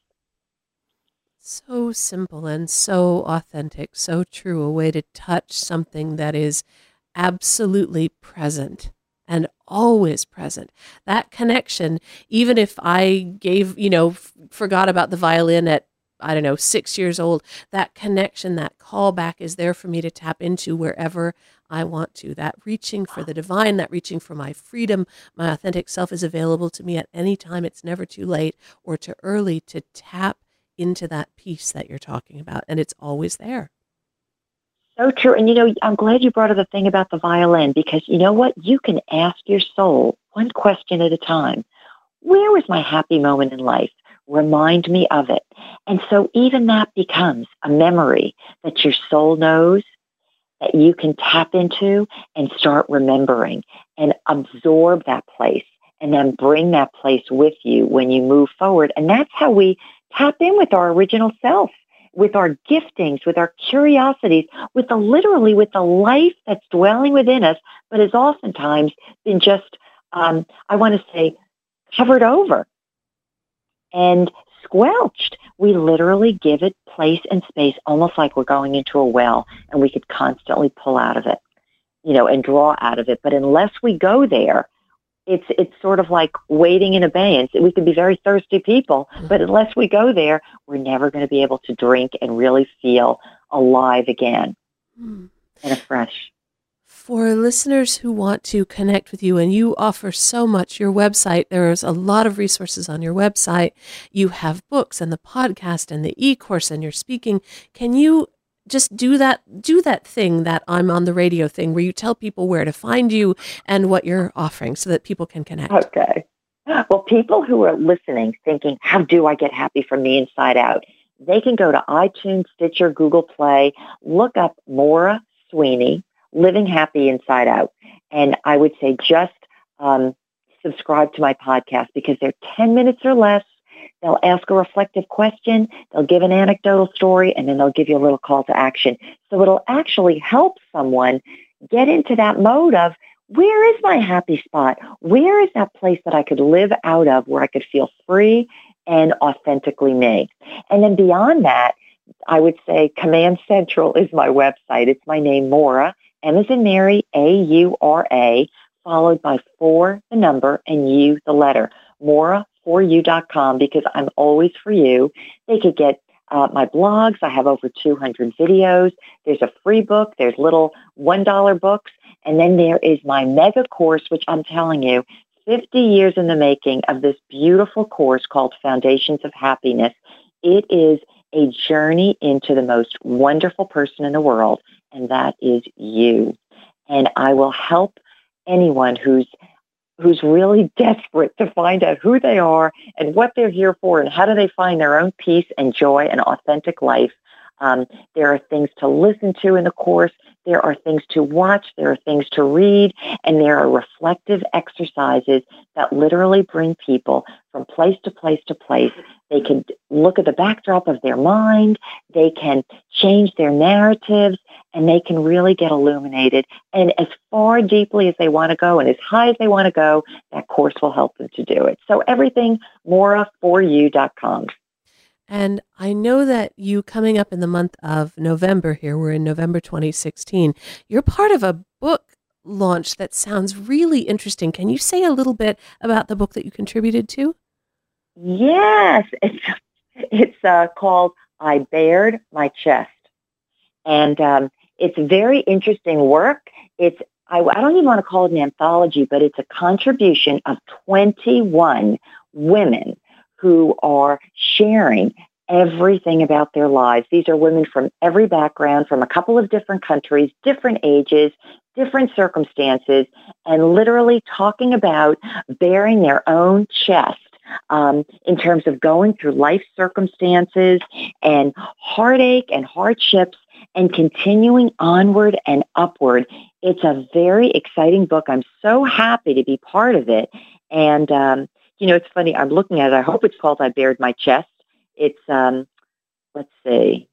[SPEAKER 2] So simple and so authentic, so true, a way to touch something that is absolutely present and always present. That connection, even if I gave, you know, f- forgot about the violin at, I don't know, six years old, that connection, that callback is there for me to tap into wherever I want to. That reaching for the divine, that reaching for my freedom, my authentic self is available to me at any time. It's never too late or too early to tap into that peace that you're talking about. And it's always there.
[SPEAKER 3] So true. And, you know, I'm glad you brought up the thing about the violin, because you know what? You can ask your soul one question at a time. Where was my happy moment in life? Remind me of it. And so even that becomes a memory that your soul knows, that you can tap into and start remembering and absorb that place, and then bring that place with you when you move forward. And that's how we tap in with our original self, with our giftings, with our curiosities, with the literally with the life that's dwelling within us, but has oftentimes been just, um, I want to say, covered over and squelched. We literally give it place and space, almost like we're going into a well and we could constantly pull out of it, you know, and draw out of it. But unless we go there, it's it's sort of like waiting in abeyance. We can be very thirsty people, but unless we go there, we're never going to be able to drink and really feel alive again mm. and afresh.
[SPEAKER 2] For listeners who want to connect with you, and you offer so much, your website, there's a lot of resources on your website. You have books and the podcast and the e-course and your speaking. Can you just do that, do that thing that I'm on the radio thing where you tell people where to find you and what you're offering so that people can connect.
[SPEAKER 3] Okay. Well, people who are listening thinking, how do I get happy from the inside out? They can go to iTunes, Stitcher, Google Play, look up Maura Sweeney, Living Happy Inside Out. And I would say just um, subscribe to my podcast because they're ten minutes or less. They'll ask a reflective question, they'll give an anecdotal story, and then they'll give you a little call to action. So it'll actually help someone get into that mode of, where is my happy spot? Where is that place that I could live out of where I could feel free and authentically me? And then beyond that, I would say Command Central is my website. It's my name, Maura, M as in Mary, A U R A, followed by four, the number, and you, the letter, Maura for you dot com, because I'm always for you. They could get uh, my blogs. I have over two hundred videos. There's a free book. There's little one dollar books. And then there is my mega course, which I'm telling you, fifty years in the making of this beautiful course called Foundations of Happiness. It is a journey into the most wonderful person in the world, and that is you. And I will help anyone who's who's really desperate to find out who they are and what they're here for and how do they find their own peace and joy and authentic life. Um, there are things to listen to in the course. There are things to watch. There are things to read. And there are reflective exercises that literally bring people from place to place to place. They can look at the backdrop of their mind. They can change their narratives, and they can really get illuminated. And as far deeply as they want to go and as high as they want to go, that course will help them to do it. So everything, Maura for you dot com.
[SPEAKER 2] And I know that you coming up in the month of November here, we're in November twenty sixteen, you're part of a book launch that sounds really interesting. Can you say a little bit about the book that you contributed to?
[SPEAKER 3] Yes. It's, it's uh, called I Bared My Chest. And um, it's very interesting work. It's I, I don't even want to call it an anthology, but it's a contribution of twenty-one women who are sharing everything about their lives. These are women from every background, from a couple of different countries, different ages, different circumstances, and literally talking about bearing their own chest um, in terms of going through life circumstances and heartache and hardships and continuing onward and upward. It's a very exciting book. I'm so happy to be part of it. And, um, you know, it's funny. I'm looking at it. I hope it's called I Bared My Chest. It's, um, let's see.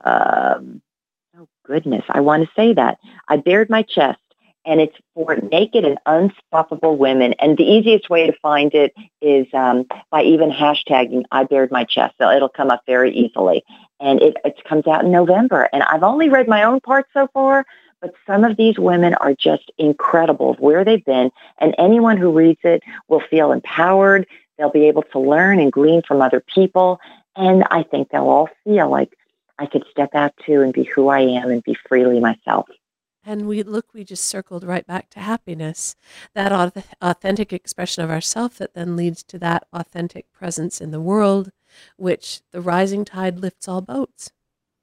[SPEAKER 3] Um, oh, goodness. I want to say that. I Bared My Chest. And it's for naked and unstoppable women. And the easiest way to find it is um, by even hashtagging I Bared My Chest. So it'll come up very easily. And it, it comes out in November. And I've only read my own part so far, but some of these women are just incredible of where they've been. And anyone who reads it will feel empowered. They'll be able to learn and glean from other people. And I think they'll all feel like I could step out too and be who I am and be freely myself.
[SPEAKER 2] And we look, we just circled right back to happiness, that authentic expression of ourself that then leads to that authentic presence in the world, which the rising tide lifts all boats.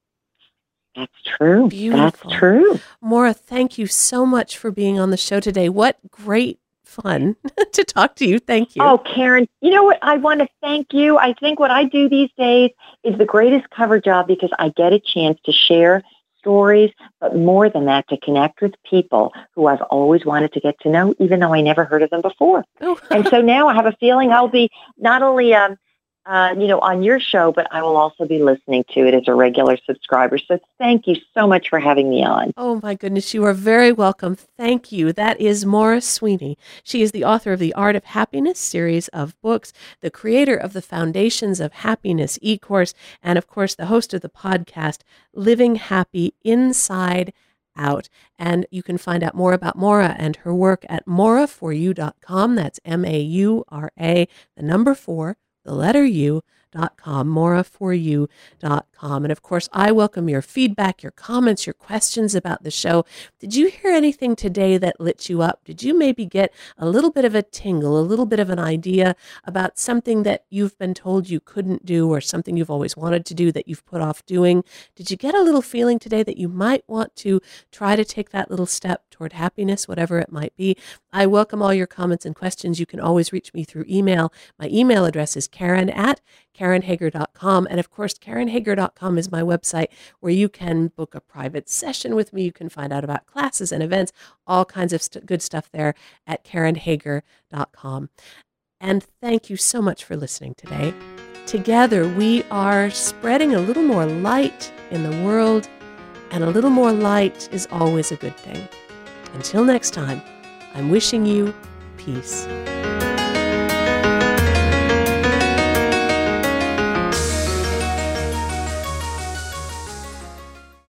[SPEAKER 3] That's true.
[SPEAKER 2] Beautiful.
[SPEAKER 3] That's true.
[SPEAKER 2] Maura, thank you so much for being on the show today. What great fun to talk to you. Thank you.
[SPEAKER 3] Oh, Karen, you know what? I want to thank you. I think what I do these days is the greatest cover job because I get a chance to share stories, but more than that, to connect with people who I've always wanted to get to know, even though I never heard of them before. Oh. And so now I have a feeling I'll be not only, um, uh, you know, on your show, but I will also be listening to it as a regular subscriber. So thank you so much for having me on.
[SPEAKER 2] Oh, my goodness. You are very welcome. Thank you. That is Maura Sweeney. She is the author of the Art of Happiness series of books, the creator of the Foundations of Happiness e-course, and, of course, the host of the podcast, Living Happy Inside Out. And you can find out more about Maura and her work at Maura for you dot com. That's M A U R A, the number four, the letter U, dot com, mora for you dot com. And of course, I welcome your feedback, your comments, your questions about the show. Did you hear anything today that lit you up? Did you maybe get a little bit of a tingle, a little bit of an idea about something that you've been told you couldn't do, or something you've always wanted to do that you've put off doing? Did you get a little feeling today that you might want to try to take that little step toward happiness, whatever it might be? I welcome all your comments and questions. You can always reach me through email. My email address is Karen at Karen Hager dot com. And of course, Karen Hager dot com is my website where you can book a private session with me. You can find out about classes and events, all kinds of st- good stuff there at Karen Hager dot com. And thank you so much for listening today. Together, we are spreading a little more light in the world, and a little more light is always a good thing. Until next time, I'm wishing you peace.